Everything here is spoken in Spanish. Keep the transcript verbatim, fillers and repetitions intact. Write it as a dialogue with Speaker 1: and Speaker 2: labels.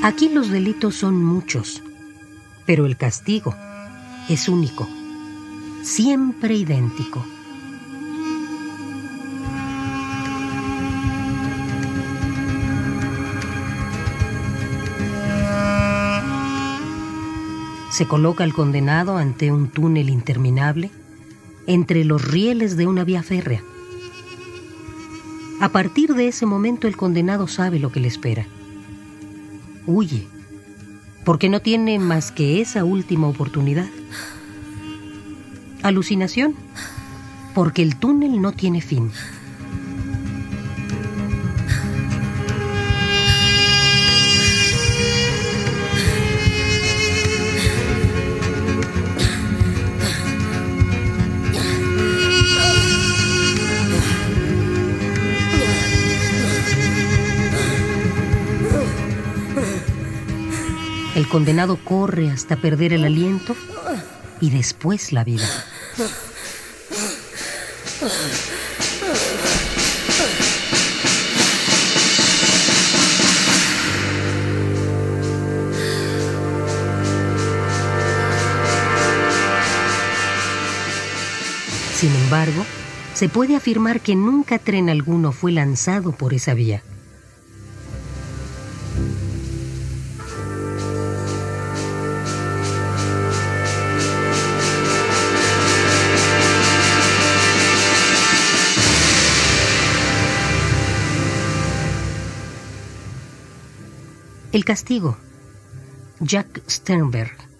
Speaker 1: Aquí los delitos son muchos, pero el castigo es único, siempre idéntico. Se coloca al condenado ante un túnel interminable entre los rieles de una vía férrea. A partir de ese momento el condenado sabe lo que le espera. Huye, porque no tiene más que esa última oportunidad. Alucinación, porque el túnel no tiene fin. El condenado corre hasta perder el aliento y después la vida. Sin embargo, se puede afirmar que nunca tren alguno fue lanzado por esa vía. El castigo. Jack Sternberg.